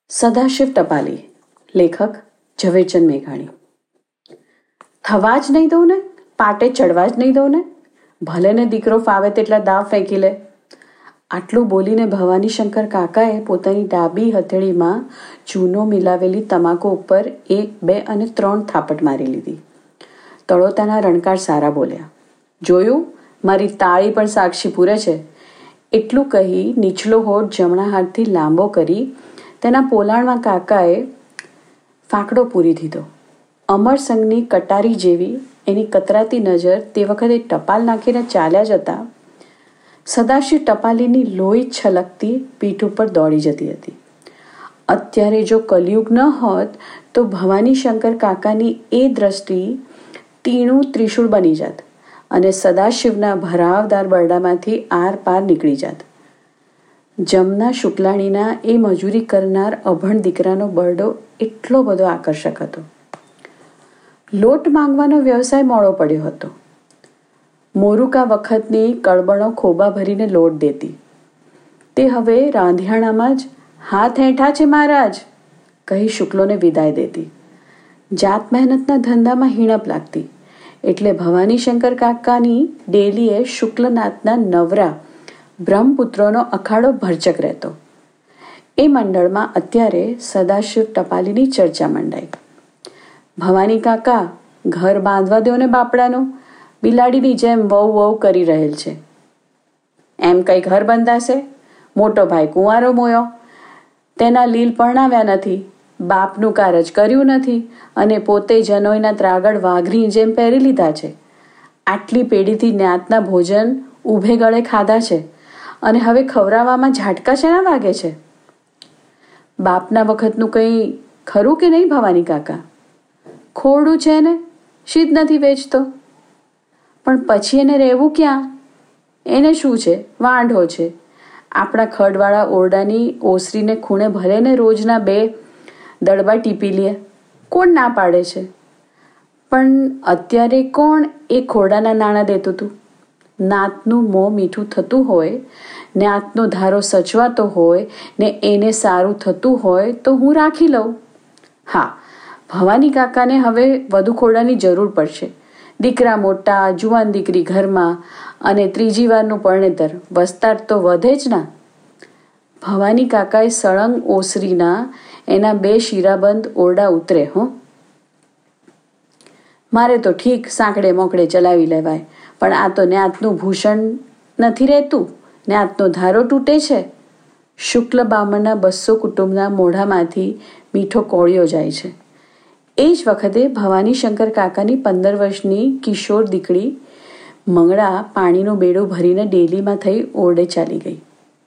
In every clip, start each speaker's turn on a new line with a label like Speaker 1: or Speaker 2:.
Speaker 1: સદાશિવ ટપાલી, લેખક ઝવેરચંદ મેઘાણી. થવા જ નહીં દઉં ને, પાટે ચડવા જ નહીં દઉં ને, ભલે ને દીકરો ફાવે તેટલા દાવ ફેંકી લે. આટલું બોલીને ભવાનીશંકર કાકાએ પોતાની ડાબી હથેળીમાં ચૂનો મિલાવેલી તમાકુ ઉપર 1, 2 અને 3 થાપટ મારી લીધી. તળોતાના રણકાર સારા બોલ્યા. જોયું, મારી તાળી પણ સાક્ષી પૂરે છે. એટલું કહી નીચલો હોઠ જમણા હાથથી લાંબો કરી તેના પોલાણમાં કાકાએ ફાંકડો પૂરી દીધો. અમરસંગની કટારી જેવી એની કતરાતી નજર તે વખતે ટપાલ નાખીને ચાલ્યા જતા સદાશિવ ટપાલીની લોહી છલકતી પીઠ ઉપર દોડી જતી હતી. અત્યારે જો કલયુગ ન હોત તો ભવાનીશંકર કાકાની એ દ્રષ્ટિ તીણું ત્રિશૂળ બની જાત અને સદાશિવના ભરાવદાર બરડામાંથી આર પાર નીકળી જાત. જમના શુક્લાણીના એ મજૂરી કરનાર અભણ દીકરાનો બરડો એટલો બધો આકર્ષક હતો. લોટ માંગવાનો વ્યવસાય મોડો પડ્યો હતો. મોરુકા વખતની કળબણો ખોબા ભરીને લોટ દેતી. તે હવે રાંધિયાણામાં જ હાથ હેઠા છે મહારાજ કહી શુક્લોને વિદાય દેતી. જાત મહેનતના ધંધામાં હીણપ લાગતી એટલે ભવાનીશંકર કાકાની ડેલીએ શુક્લનાથના નવરા બ્રહ્મપુત્રોનો અખાડો ભરચક રહેતો. એ મંડળમાં અત્યારે સદાશિવ ટપાલીની ચર્ચા મંડાઈ. ભવાની કાકા, ઘર બાંધવા દો ને બાપડાનું, બિલાડીની જેમ વહુ વહુ કરી રહેલ છે. એમ કઈ ઘર બંધાશે? મોટો ભાઈ કુંવારો મોયો, તેના લીલ પરણાવ્યા નથી, બાપનું કારજ કર્યું નથી અને પોતે જનોઈના ત્રાગડ વાઘરી જેમ પહેરી લીધા છે. આટલી પેઢીથી જ્ઞાતના ભોજન ઊભે ગળે ખાધા છે અને હવે ખવડાવવામાં ઝાટકા શેના વાગે છે? બાપના વખતનું કંઈ ખરું કે નહીં ભવાની કાકા? ખોરડું છે ને, શીત નથી વેચતો, પણ પછી એને રહેવું ક્યાં? એને શું છે? વાંઢો છે. આપણા ખડવાળા ઓરડાની ઓસરીને ખૂણે ભલે ને રોજના 2 દડબા ટીપી લે, કોણ ના પાડે છે? પણ અત્યારે કોણ એ ખોરડાના નાણાં દેતું હતું? નાતનું મોં મીઠું થતું હોય, નાતનો ધારો સચવાતો હોય ને એને સારું થતું હોય તો હું રાખી લઉં. હા, ભવાની કાકાને હવે વધુ ખોરડાની જરૂર પડશે. દીકરા મોટા, જુવાન દીકરી ઘરમાં અને ત્રીજી વારનું પરણેતર, વસ્તાર તો વધે જ ના. ભવાની કાકાએ સળંગ ઓસરીના એના 2 શીરાબંધ ઓરડા ઉતરે. મારે તો ઠીક સાંકડે મોકડે ચલાવી લેવાય, પણ આ તો ન્યાતનું ભૂષણ નથી રહેતું, ન્યાતનો ધારો તૂટે છે. શુક્લ બામણના 200 કુટુંબના મોઢામાંથી મીઠો કોળિયો જાય છે. એ જ વખતે ભવાનીશંકર કાકાની 15 વર્ષની કિશોર દીકરી મંગળા પાણીનું બેડું ભરીને ડેલીમાં થઈ ઓરડે ચાલી ગઈ.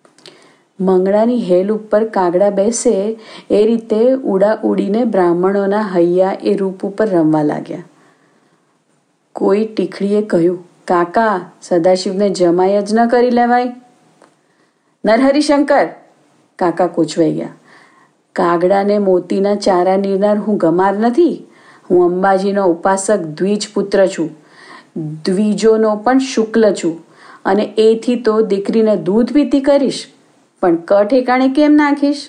Speaker 1: મંગળાની હેલ ઉપર કાગડા બેસે એ રીતે ઉડા ઉડીને બ્રાહ્મણોના હૈયા એ રૂપ ઉપર રમવા લાગ્યા. કોઈ ટીખડીએ કહ્યું, કાકા, સદાશિવને જમાય જ ન કરી લેવાય. નરહરિશંકર, કાકા કોચવાઈ ગયા. કાગડાને મોતીના ચારા નીરનાર હું ગમાર નથી. હું અંબાજીનો ઉપાસક દ્વિજ પુત્ર છું. દ્વિજોનો પણ શુક્લ છું અને એથી તો દીકરીને દૂધ પીતી કરીશ, પણ ક ઠેકાણે કેમ નાખીશ?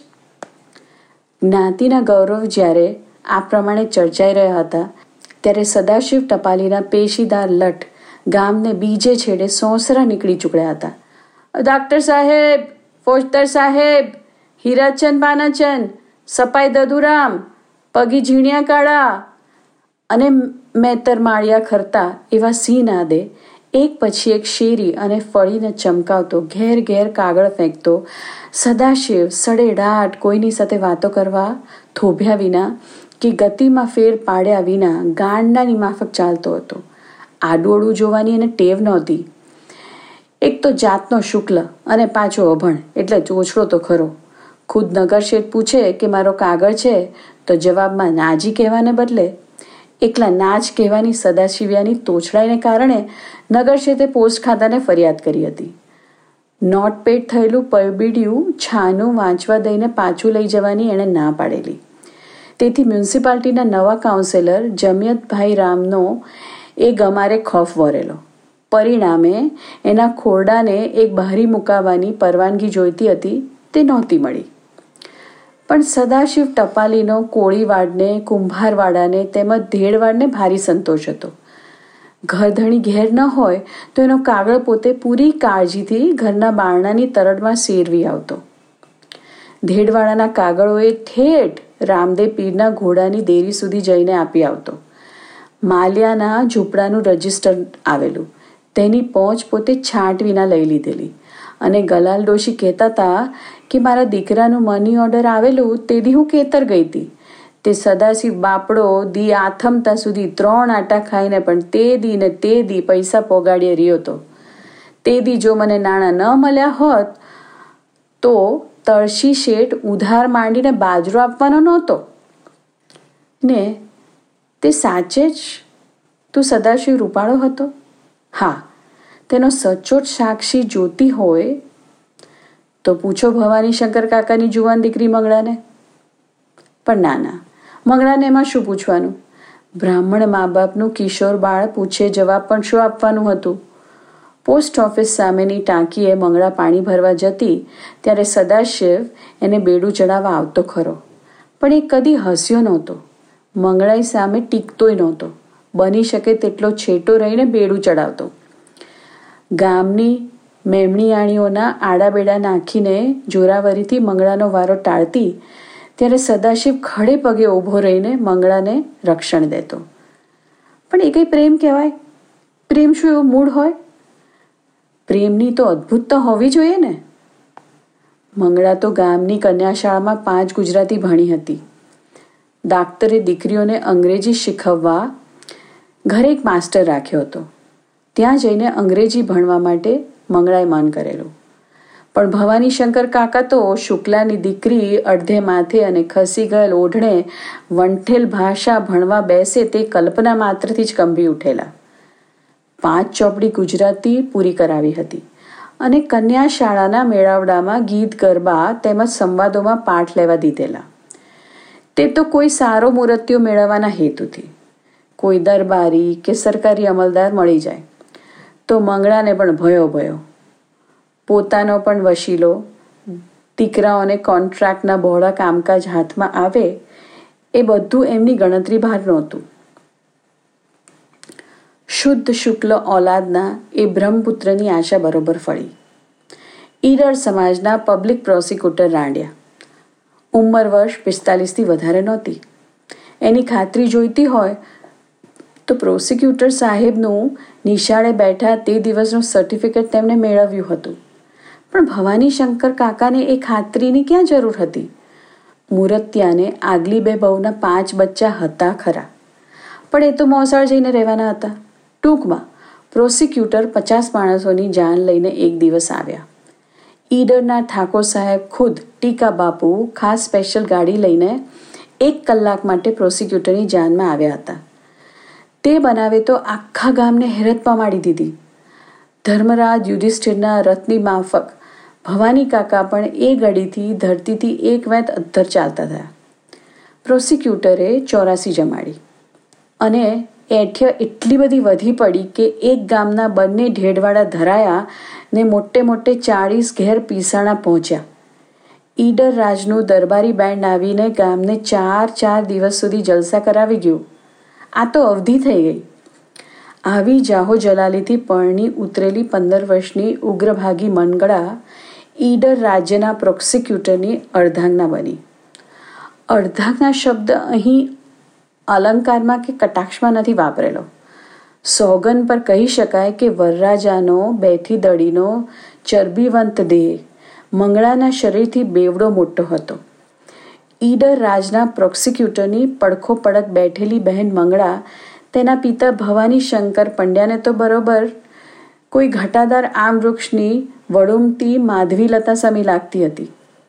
Speaker 1: જ્ઞાતિના ગૌરવ જ્યારે આ પ્રમાણે ચર્ચાઈ રહ્યા હતા ત્યારે સદાશિવ ટપાલીના પેશીદાર લઠ ગામને બીજે છેડે સોંસરા નીકળી ચૂક્યા હતા. ડાક્ટર સાહેબ, ફોજદાર સાહેબ, હીરાચંદ પાનાચંદ, સપાઈ દદુરામ, પગી ઝીણિયા કાળા અને મેતર માળિયા ખરતા એવા સિંહ નાદે એક પછી એક શેરી અને ફળીને ચમકાવતો, ઘેર ઘેર કાગળ ફેંકતો સદાશિવ સડેડાટ કોઈની સાથે વાતો કરવા થોભ્યા વિના કે ગતિમાં ફેર પાડ્યા વિના ગાંડાની માફક ચાલતો હતો. આડોળું જોવાની એને ટેવ નહોતી. એક તો જાતનો શુક્લ અને પાછો અભણ એટલે ચોછડો તો ખરો. ખુદ નગરશેઠ પૂછે કે મારો કાગળ છે તો જવાબમાં નાજી કહેવાને બદલે એકલા નાજ કહેવાની સદાશિવ્યાની તોછડાઈને કારણે નગરશેઠે પોસ્ટ ખાતાને ફરિયાદ કરી હતી. નોટપેડ થયેલું પરબીડિયું છાનું વાંચવા દઈને પાછું લઈ જવાની એણે ના પાડેલી. તેથી મ્યુનિસિપાલિટીના નવા કાઉન્સિલર જમિયતભાઈ રામનો એ ગમારે ખોફ વરેલો. પરિણામે એના ખોરડાને એક બહારી મુકાવવાની પરવાનગી જોઈતી હતી, તે નહોતી મળી. પણ સદાશિવ ટપાલીનો કોળીવાડને, કુંભારવાડાને તેમજ ધેડવાડને ભારી સંતોષ હતો. ઘરધણી ઘેર ન હોય તો એનો કાગળ પોતે પૂરી કાળજીથી ઘરના બારણાની તરડમાં શેરવી આવતો. ધેડવાડાના કાગળોએ ઠેઠ રામદેવ પીરના ઘોડાની દેરી સુધી જઈને આપી આવતો. માલિયાના ઝૂંપડાનું રજિસ્ટર આવેલું, તેની પહોંચ પોતે છાંટ વિના લઈ લીધેલી. અને ગલાલ ડોશી કહેતા હતા કે મારા દીકરાનું મની ઓર્ડર આવેલું તે દી હું કેતર ગઈ હતી. તે સદાશિવ બાપડો દી આથમતા સુધી 3 આટા ખાઈને પણ તે દી પૈસા પોગાડીએ રહ્યો હતો. તે દી જો મને નાણાં ન મળ્યા હોત તો તળશી શેઠ ઉધાર માંડીને બાજરો આપવાનો નહોતો. ને તે સાચે જ તું સદાશિવ રૂપાળો હતો? હા, તેનો સચોટ સાક્ષી જોતી હોય તો પૂછો ભવાની શંકર કાકાની જુવાન દીકરી મંગળાને. પણ ના, મંગળાને એમાં શું પૂછવાનું? બ્રાહ્મણ મા બાપનું કિશોર બાળ પૂછે જવાબ પણ શું આપવાનું હતું? પોસ્ટ ઓફિસ સામેની ટાંકીએ મંગળા પાણી ભરવા જતી ત્યારે સદાશિવ એને બેડું ચડાવવા આવતો ખરો, પણ એ કદી હસ્યો નહોતો. મંગળાઈ સામે ટીકતોય નહોતો. બની શકે તેટલો છેટો રહીને બેડું ચડાવતો. ગામની મેમણીયાણીઓના આડાબેડા નાખીને જોરાવરીથી મંગળાનો વારો ટાળતી ત્યારે સદાશિવ ખડે પગે ઊભો રહીને મંગળાને રક્ષણ દેતો. પણ એ કંઈ પ્રેમ કહેવાય? પ્રેમ શું એવો મૂળ હોય? પ્રેમની તો અદ્ભુતતા હોવી જોઈએ ને. મંગળા તો ગામની કન્યાશાળામાં 5 ગુજરાતી ભણી હતી. ડાક્ટરે દીકરીઓને અંગ્રેજી શીખવવા ઘરે એક માસ્ટર રાખ્યો હતો. ત્યાં જઈને અંગ્રેજી ભણવા માટે મંગળાએ મન કરેલું. પણ ભવાની શંકર કાકા તો શુક્લાની દીકરી અડધે માથે અને ખસી ગયેલ ઓઢણે વંઠેલ ભાષા ભણવા બેસે તે કલ્પના માત્રથી જ કંબી ઉઠેલા. 5 ચોપડી ગુજરાતી પૂરી કરાવી હતી અને કન્યા શાળાના મેળાવડામાં ગીત ગરબા તેમજ સંવાદોમાં પાઠ લેવા દીધેલા. તે તો કોઈ સારો મૂર્તિઓ મેળવવાના હેતુથી. કોઈ દરબારી કે સરકારી અમલદાર મળી જાય તો મંગળાને પણ ભયો. પોતાનો પણ વશીલો, દીકરાઓને કોન્ટ્રાક્ટના બહોળા કામકાજ હાથમાં આવે એ બધું એમની ગણતરી બહાર નહોતું. શુદ્ધ શુક્લ ઓલાદના એ બ્રહ્મપુત્રની આશા બરોબર ફળી. ઈરર સમાજના પબ્લિક પ્રોસિક્યુટર રાંડ્યા. ઉંમર વર્ષ 45થી વધારે નહોતી. એની ખાતરી જોઈતી હોય તો પ્રોસિક્યુટર સાહેબનું નિશાળે બેઠા તે દિવસનું સર્ટિફિકેટ તેમણે મેળવ્યું હતું. પણ ભવાની શંકર કાકાને એ ખાતરીની ક્યાં જરૂર હતી? મૂર્તિયાને આગલી 2 બહુના 5 બચ્ચા હતા ખરા, પણ એ તો મોસાળ જઈને રહેવાના હતા. ટૂંકમાં પ્રોસિક્યુટર 50 માણસોની જાન લઈને એક દિવસ આવ્યા. ઈડરના ઠાકોર સાહેબ ખુદ ટીકા બાપુ ખાસ સ્પેશિયલ ગાડી લઈને 1 કલાક માટે પ્રોસિક્યુટરની જાનમાં આવ્યા હતા. તે બનાવે તો આખા ગામને હેરતમાં માંડી દીધી. ધર્મરાજ યુધિષ્ઠિરના રથની માફક ભવાની કાકા પણ એ ગડીથી ધરતીથી 1 વેંત અદ્ધર ચાલતા થયા. પ્રોસિક્યુટરે 84 જમાડી અને એઠ્ય એટલી બધી વધી પડી કે એક ગામના બંને ઢેડવાડા ધરાયા ને મોટે 40 ઘેર પીસાણા પહોંચ્યા. ઈડર રાજનું દરબારી બેન્ડ આવીને ગામને 4 દિવસ સુધી જલસા કરાવી ગયું. આ તો અવધિ થઈ ગઈ. આવી જાહો જલાલીથી પરણી ઉતરેલી 15 વર્ષની ઉગ્રભાગી મંગળા ઈડર રાજ્યના પ્રોસિક્યુટરની અર્ધાંગના બની. અર્ધાંગના શબ્દ અહીં અલંકારમાં કે કટાક્ષમાં નથી વાપરેલો. સોગન પર કહી શકાય કે વરરાજાનો બેઠી દડીનો ચરબીવંત દેહ મંગળાના શરીરથી બેવડો મોટો હતો. ઈડર રાજના પ્રોસિક્યુટરની પડખો પડક બેઠેલી બહેન મંગળા તેના પિતા ભવાની શંકર પંડ્યાને તો બરોબર કોઈ ઘટાદાર આમ વૃક્ષની વડુમતી માધવીલતા સમી લાગતી હતી.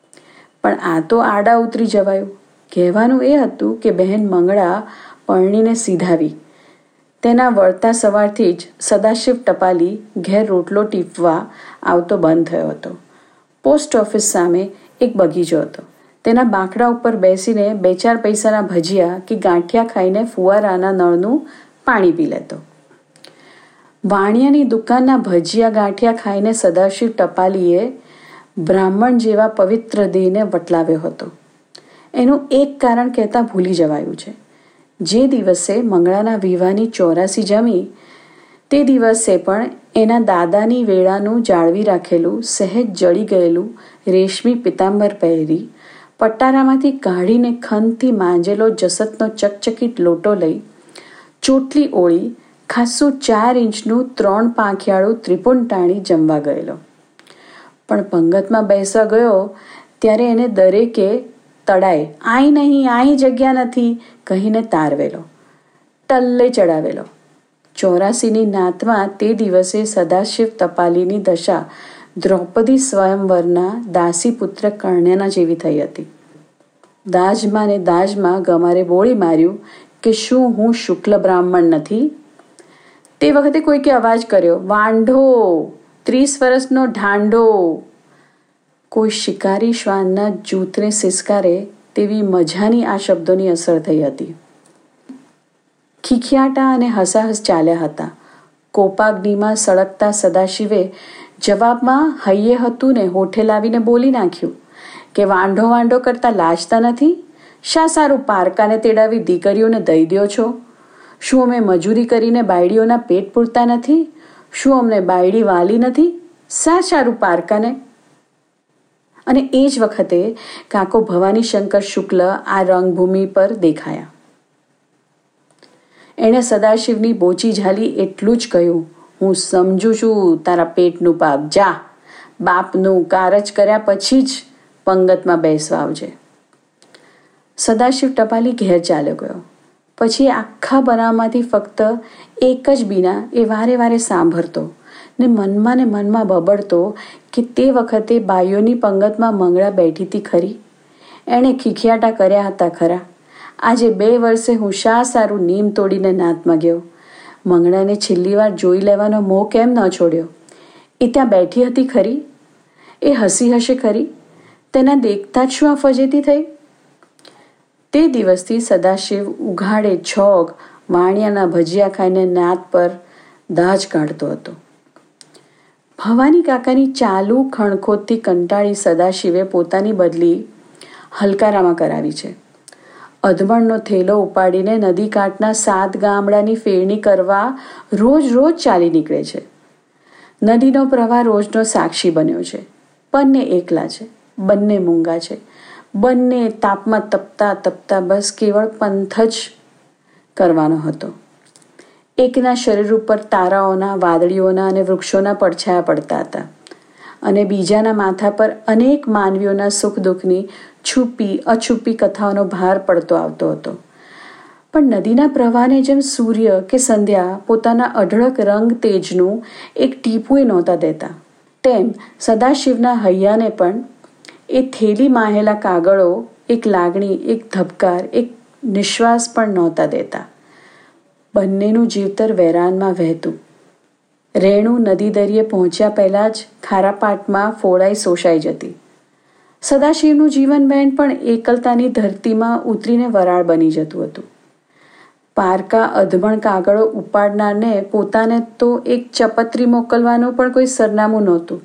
Speaker 1: પણ આ તો આડા ઉતરી જવાયું. કહેવાનું એ હતું કે બહેન મંગળા પરણીને સીધાવી. તેના વળતા સવારથી જ સદાશિવ ટપાલી ઘેર રોટલો ટીપવા આવતો બંધ થયો હતો. પોસ્ટ ઓફિસ સામે એક બગીચો હતો. તેના બાંકડા ઉપર બેસીને 2-4 પૈસાના ભજીયા કે ગાંઠિયા ખાઈને ફુવારાના નળનું પાણી પી લેતો. વાણિયાની દુકાનના ભજીયા ગાંઠિયા ખાઈને સદાશિવ ટપાલીએ બ્રાહ્મણ જેવા પવિત્ર દેહને વટલાવ્યો હતો. એનું એક કારણ કહેતા ભૂલી જવાયું છે. જે દિવસે મંગળાના વિવાહની 84 જમી તે દિવસે પણ એના દાદાની વેળાનું જાળવી રાખેલું સહેજ જળી ગયેલું રેશમી પિતાંબર પહેરી પટારામાંથી કાઢીને ખંતથી માંજેલો જસતનો ચકચકિત લોટો લઈ ચોટલી ઓળી ખાસું 4 ઇંચનું 3 પાંખિયાળું ત્રિપુણ ટાણી જમવા ગયેલો. પણ પંગતમાં બેસવા ગયો ત્યારે એને દરેકે તડાએ આઈ નહીં, આઈ જગ્યા નથી કહીને તારવેલો, ટલ્લે ચડાવેલો. 84ની નાતમાં તે દિવસે સદાશિવ ટપાલીની દશા દ્રૌપદી સ્વયંવરના દાસીપુત્ર કર્ણના જેવી થઈ હતી. દાજમાં ને દાજમાં ગમારે બોળી માર્યું કે શું હું શુક્લ બ્રાહ્મણ નથી? તે વખતે કોઈકે અવાજ કર્યો, વાંઢો, 30 વર્ષનો ઢાંઢો. કોઈ શિકારી શ્વાનના જૂથને સિસકારે તેવી મજાની આ શબ્દોની અસર થઈ હતી. ખીખિયાટા અને હસાહસ ચાલ્યા હતા. કોપાગ્નિમાં સળગતા સદાશિવે જવાબમાં હૈયે હતું ને હોઠે લાવીને બોલી નાખ્યું કે વાંઢો વાંઢો કરતા લાજતા નથી? શા સારું પારકાને તેડાવી દીકરીઓને દઈ દ્યો છો? શું અમે મજૂરી કરીને બાયડીઓના પેટ પૂરતા નથી? શું અમને બાયડી વાલી નથી? શા સારું પારકાને? અને એ જ વખતે કાકો ભવાની શંકર શુક્લ આ રંગભૂમિ પર દેખાયા. એણે સદાશિવની બોચી ઝાલી એટલું જ કહ્યું, હું સમજું છું તારા પેટનું પાપ, જા બાપનું કારજ કર્યા પછી જ પંગતમાં બેસવા આવજે. સદાશિવ ટપાલી ઘેર ચાલ્યો ગયો. પછી આખા બનાવમાંથી ફક્ત એક જ બીના એ વારે વારે સાંભળતો ને મનમાં બબડતો કે તે વખતે બાઈઓની પંગતમાં મંગળા બેઠી હતી ખરી? એણે ખીખિયાટા કર્યા હતા ખરા? આજે 2 વર્ષે હું શા સારું નીમ તોડીને નાતમાં ગયો? મંગળાને છેલ્લી વાર જોઈ લેવાનો મોહ કેમ ન છોડ્યો? એ ત્યાં બેઠી હતી ખરી? એ હસી હશે ખરી? તેના દેખતા જ શું આ ફજેતી થઈ? તે દિવસથી સદાશિવ ઉઘાડે છોગ વાણિયાના ભજીયા ખાઈને નાત પર દાજ કાઢતો હતો. ભવાની કાકાની ચાલુ ખણખોદથી કંટાળી સદાશિવે પોતાની બદલી હલકારામાં કરાવી છે. અધમણનો થેલો ઉપાડીને નદી કાંઠના 7 ગામડાની ફેરણી કરવા રોજ ચાલી નીકળે છે. નદીનો પ્રવાહ રોજનો સાક્ષી બન્યો છે. બંને એકલા છે, બંને મૂંગા છે, બંને તાપમાં તપતા બસ કેવળ પંથ જ કરવાનો હતો. એકના શરીર ઉપર તારાઓના, વાદળીઓના અને વૃક્ષોના પડછાયા પડતા હતા અને બીજાના માથા પર અનેક માનવીઓના સુખ દુઃખની છુપી અછુપી કથાઓનો ભાર પડતો આવતો હતો. પણ નદીના પ્રવાહને જેમ સૂર્ય કે સંધ્યા પોતાના અઢળક રંગ તેજનું એક ટીપું નહોતા દેતા, તેમ સદાશિવના હૈયાને પણ એ થેલી માહેલા કાગળો એક લાગણી, એક ધબકાર, એક નિશ્વાસ પણ નહોતા દેતા. બંનેનું જીવતર વેરાનમાં વહેતું. રેણુ નદી દરિયે પહોંચ્યા પહેલાં જ ખારા પાટમાં ફોડાઈ શોષાઈ જતી. સદાશિવનું જીવન બહેન પણ એકલતાની ધરતીમાં ઉતરીને વરાળ બની જતું હતું. પારકા અધમણ કાગળો ઉપાડનારને પોતાને તો એક ચપત્રી મોકલવાનું પણ કોઈ સરનામું નહોતું.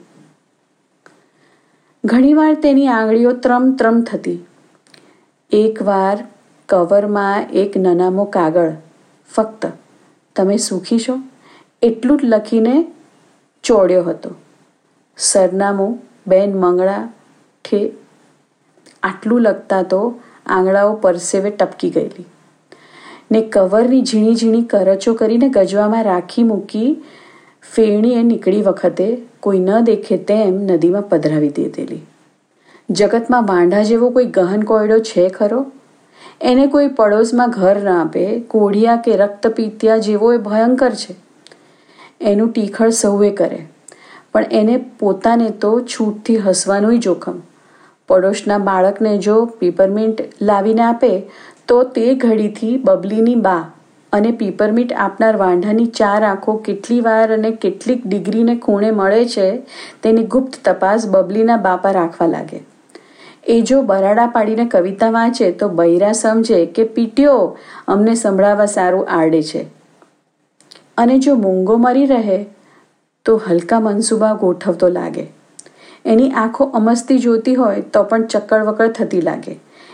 Speaker 1: ઘણીવાર તેની આંગળીઓ ત્રમ થતી. એકવાર કવરમાં એક નનામો કાગળ, ફક્ત તમે સુખી છો એટલું જ લખીને ચોડ્યો હતો. સરનામું બેન મંગળા ઠે. આટલું લખતા તો આંગળાઓ પરસેવે ટપકી ગયેલી ને કવરની ઝીણી ઝીણી કરચો કરીને ગજવામાં રાખી મૂકી ફેરણીએ નીકળી વખતે કોઈ ન દેખે તેમ નદીમાં પધરાવી દીધેલી. જગતમાં વાંઢા જેવો કોઈ ગહન કોયડો છે ખરો? એને કોઈ પડોશમાં ઘર ના આપે. કોઢિયા કે રક્તપીત્યા જેવો એ ભયંકર છે. એનું ટીખળ સૌએ કરે, પણ એને પોતાને તો છૂટથી હસવાનુંય જોખમ. પડોશના બાળકને જો પીપરમીન્ટ લાવીને આપે તો તે ઘડીથી બબલીની બા અને પીપરમીન્ટ આપનાર વાંઢાની 4 આંખો કેટલી વાર અને કેટલીક ડિગ્રીને ખૂણે મળે છે તેની ગુપ્ત તપાસ બબલીના બાપા રાખવા લાગે. એ જો બરાડા પાડીને કવિતા વાંચે તો બૈરા સમજે કે પીટ્યો અમને સંભળાવવા સારું આરડે છે, અને જો મૂંગો મરી રહે તો હલકા મનસૂબા ગોઠવતો લાગે. એની આંખો અમસ્તી જોતી હોય તો પણ ચક્કડ વક્કડ થતી લાગે.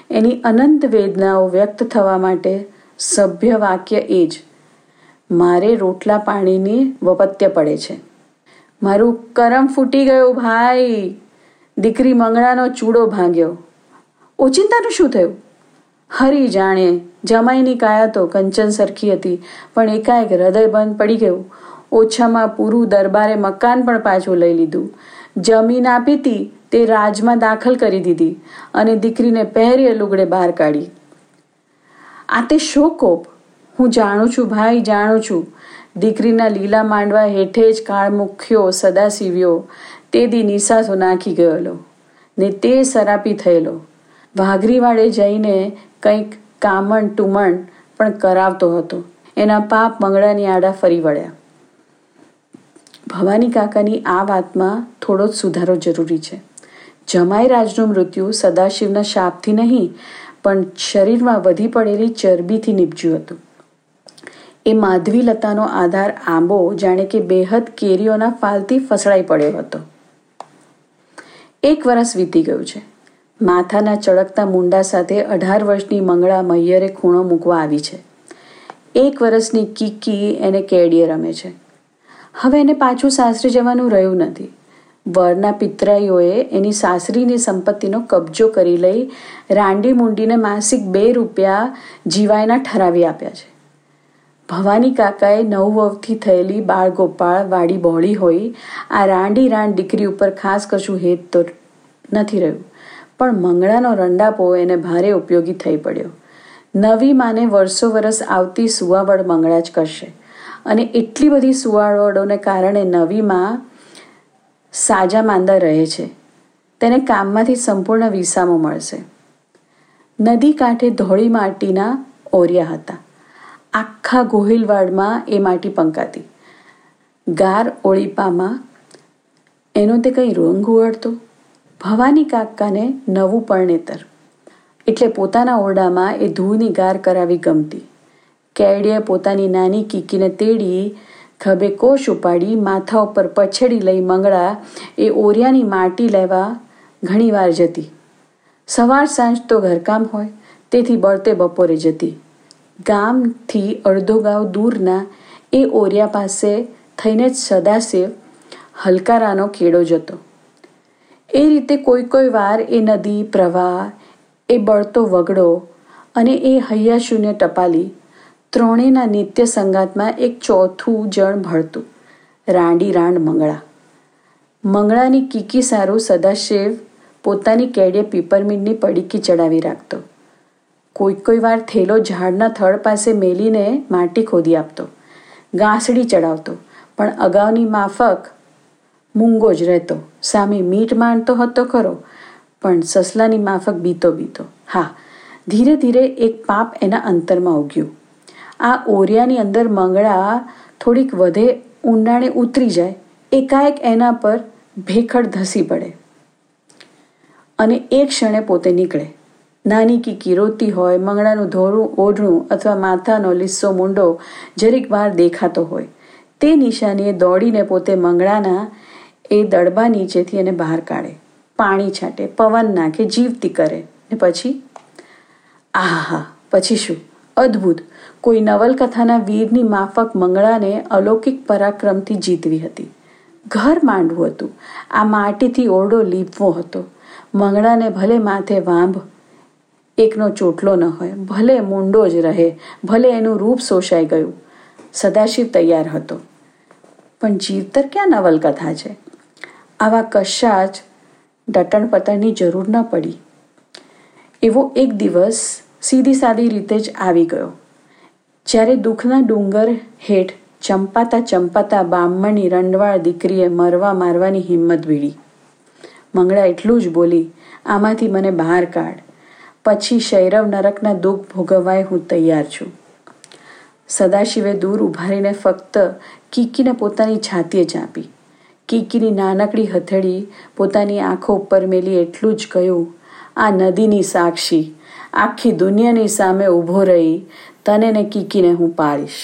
Speaker 1: એની અનંત વેદનાઓ વ્યક્ત થવા માટે સભ્ય વાક્ય એ જ, મારે રોટલા પાણીની વપત્ય પડે છે. મારું કરમ ફૂટી ગયું ભાઈ. દીકરી મંગળાનો ચૂડો ભાંગ્યો. ઓચિંતાનું શું થયું? હરી જાણે. જમાઈની કાયા તો કંચન સરખી હતી, પણ એકાએક હૃદય બંધ પડી ગયું. ઓછામાં પૂરું દરબારે મકાન પણ પાછું લઈ લીધું. જમીન આપી હતી તે રાજમાં દાખલ કરી દીધી અને દીકરીને પહેરીએ લુગડે બહાર કાઢી. આ તે શો કોપ? હું જાણું છું ભાઈ, જાણું છું. દીકરીના લીલા માંડવા હેઠે જ કાળમુખ્યો સદાશિવ્યો તે દી નિસાસો નાખી ગયેલો ને તે સરાપી થયેલો. વાઘરીવાડે જઈને કંઈક કામણ ટુમણ પણ કરાવતો હતો. એના પાપ મંગળાની આડા ફરી વળ્યા. ભવાની કાકાની આ વાતમાં થોડો જ સુધારો જરૂરી છે. જમાઈ રાજનું મૃત્યુ સદાશિવના શાપથી નહીં, પણ શરીરમાં વધી પડેલી ચરબીથી નીપજ્યું હતું. એ માધવીલતાનો આધાર આંબો જાણે કે બેહદ કેરીઓના ફાલથી ફસડાઈ પડ્યો હતો. 1 વર્ષ વીતી ગયું છે. માથાના ચળકતા મુંડા સાથે 18 વર્ષની મંગળા મૈયરે ખૂણો મૂકવા આવી છે. 1 વર્ષની કીકી એને કેડીએ રમે છે. હવે એને પાછું સાસરે જવાનું રહ્યું નથી. વરના પિતરાઈઓએ એની સાસરીની સંપત્તિનો કબજો કરી લઈ રાંડી મૂંડીને માસિક 2 રૂપિયા જીવાયના ઠરાવી આપ્યા છે. ભવાની કાકાએ નવવથી થયેલી બાળગોપાળ વાડી બહોળી હોય આ રાંડી રાંડ દીકરી ઉપર ખાસ કશું હેત તો નથી રહ્યું, પણ મંગળાનો રંડાપો એને ભારે ઉપયોગી થઈ પડ્યો. નવી માને વર્ષો વરસ આવતી સુવાવડ મંગળા જ કરશે, અને એટલી બધી સુવાવડોને કારણે નવી માં સાજા માંદા રહે છે. તેને કામમાંથી સંપૂર્ણ વિસામો મળશે. નદી કાંઠે ધોળી માટીના ઓરિયા હતા. આખા ગોહિલવાડમાં એ માટી પંકાતી. ગાર ઓળીપામાં એનો તે કંઈ રંગ ઉડતો. ભવાની કાકાને નવું પરણેતર એટલે પોતાના ઓરડામાં એ ધૂળની ગાર કરાવી ગમતી. કેડીએ પોતાની નાની કીકીને તેડી ખભે કોશ ઉપાડી માથા ઉપર પછેડી લઈ મંગળા એ ઓરિયાની માટી લેવા ઘણીવાર જતી. સવાર સાંજ તો ઘરકામ હોય, તેથી બળતે બપોરે જતી. ગામથી અડધો ગાંવ દૂરના એ ઓરિયા પાસે થઈને જ સદાશિવ હલકારાનો કેડો જતો. એ રીતે કોઈ વાર એ નદી પ્રવાહ, એ બળતો વગડો અને એ હૈયાશૂન્ય ટપાલી ત્રણેયના નિત્ય સંગાતમાં એક ચોથું જણ ભળતું, રાંડી રાંડ મંગળા. મંગળાની કીકી સારું સદાશિવ પોતાની કેડીએ પીપરમીંટની પડીકી ચડાવી રાખતો. કોઈ વાર થેલો ઝાડના થડ પાસે મેલીને માટી ખોદી આપતો. ગાંસડી ચડાવતો, પણ અગાઉની માફક મૂંગો જ રહેતો. સામે મીઠ માંડતો હતો ખરો, પણ સસલાની માફક બીતો. હા, ધીરે ધીરે એક પાપ એના અંતરમાં ઉગ્યું. આ ઓરિયાની અંદર મંગળા થોડીક વધે ઊંડાણે ઉતરી જાય, એકાએક એના પર ભેખડ ધસી પડે અને એક ક્ષણે પોતે નીકળે. નાની કીકી રોતી હોય, મંગળાનું ધોળું ઓઢણું અથવા માથાનો લીસ્સો મૂંડો જરીક વાર દેખાતો હોય, તે નિશાનીએ દોડીને પોતે મંગળાના એ દડબા નીચેથી એને બહાર કાઢે, પાણી છાંટે, પવન નાખે, જીવતી કરે ને પછી પછી શું અદ્ભુત! કોઈ નવલકથાના વીરની માફક મંગળાને અલૌકિક પરાક્રમથી જીતવી હતી. ઘર માંડવું હતું, આ માટીથી ઓરડો લીપવો હતો. મંગળાને ભલે માથે વાંભ એકનો ચોટલો ન હોય, ભલે મૂંડો જ રહે, ભલે એનું રૂપ શોષાઈ ગયું, સદાશિવ તૈયાર હતો. પણ જીવતર ક્યાં નવલકથા છે? આવા કશા જ દટણ પતણની જરૂર ન પડી. એવો એક દિવસ સીધી સાદી રીતે જ આવી ગયો, જ્યારે દુઃખના ડુંગર હેઠ ચંપાતા બામણની રંડવાળ દીકરીએ મારવાની હિંમત ભીડી. મંગળા એટલું જ બોલી, આમાંથી મને બહાર કાઢ, પછી શૈરવ નરકના દુઃખ ભોગવવાય હું તૈયાર છું. સદાશિવે દૂર ઉભા રહીને ફક્ત કીકીને પોતાની છાતીએ ચાંપી. કીકીની નાનકડી હથેળી પોતાની આંખો ઉપર મેલી એટલું જ કહ્યું, આ નદીની સાક્ષી, આખી દુનિયાની સામે ઊભો રહી તને ને કીકીને હું પાડીશ.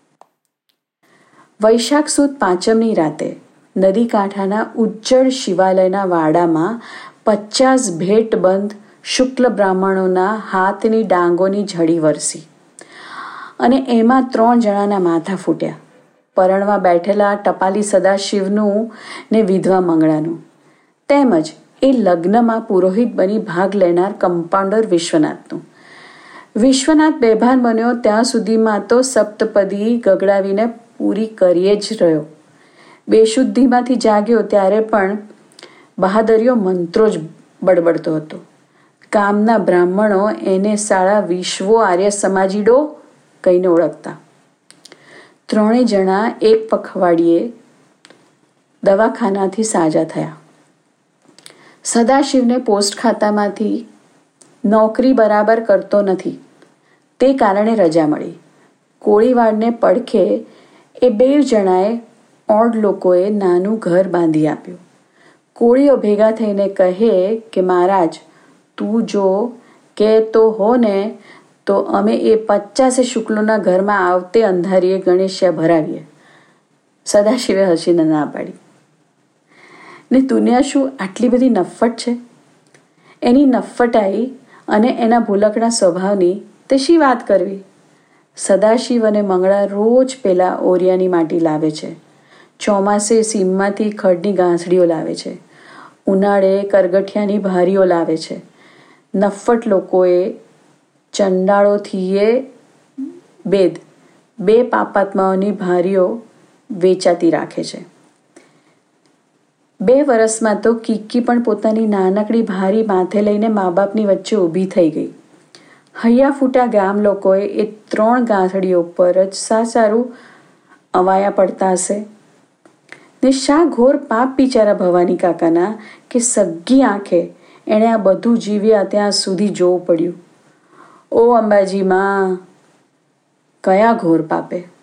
Speaker 1: વૈશાખ સુદ પાંચમની રાતે નદી કાંઠાના ઉજ્જડ શિવાલયના વાડામાં 50 ભેટબંધ શુક્લ બ્રાહ્મણોના હાથની ડાંગોની ઝડી વરસી અને એમાં 3 જણાના માથા ફૂટ્યા. પરણવા બેઠેલા ટપાલી સદાશિવનું ને વિધવા મંગળાનું, તેમજ એ લગ્નમાં પુરોહિત બની ભાગ લેનાર કમ્પાઉન્ડર વિશ્વનાથનું. વિશ્વનાથ બેભાન બન્યો ત્યાં સુધીમાં તો સપ્તપદી ગગડાવીને પૂરી કરીએ જ રહ્યો. બેશુદ્ધિમાંથી જાગ્યો ત્યારે પણ બહાદરીઓ મંત્રો જ બડબડતો હતો. ગામના બ્રાહ્મણો એને સાળા વિશ્વો આર્ય સમાજીડો કહીને ઓળખતા. 3 જણા એક પખવાડિયે દવાખાનાથી સાજા થયા. સદાશિવને પોસ્ટ ખાતામાંથી નોકરી બરાબર કરતો નથી તે કારણે રજા મળી. કોળીવાડને પડખે એ 2 જણાએ ઓડ લોકોએ નાનું ઘર બાંધી આપ્યું. કોળીઓ ભેગા થઈને કહે કે મહારાજ, તું જો કે તો હો ને તો અમે એ 50 શુક્લોના ઘરમાં આવતે અંધારીએ ગણેશિયા ભરાવીએ. સદાશિવે હસીને ના પાડી. ને દુનિયા શું આટલી બધી નફ્ફટ છે? એની નફ્ફટાઈ અને એના ભૂલકડા સ્વભાવની તે શી વાત કરવી? સદાશિવ અને મંગળા રોજ પેલા ઓરિયાની માટી લાવે છે. ચોમાસે સીમમાંથી ખડની ગાંસડીઓ લાવે છે. ઉનાળે કરગઠિયાની ભારીઓ લાવે છે. નફ્ફટ લોકોએ ચંડાળોથીએ 2 પાપાત્માઓની ભારીઓ વેચાતી રાખે છે. 2 વર્ષમાં તો કિક્કી પણ પોતાની નાનકડી ભારી માથે લઈને મા બાપની વચ્ચે ઊભી થઈ ગઈ. હૈયા ફૂટા ગામ લોકોએ એ 3 ગાંસડીઓ પર જ સારું અવાયા પડતા હશે. ને શા ઘોર પાપ બિચારા ભવાની કાકાના કે સગ્ગી આંખે એણે આ બધું જીવ્યા ત્યાં સુધી જોવું પડ્યું. ઓ અંબાજી માં, કયા ઘોર પાપે!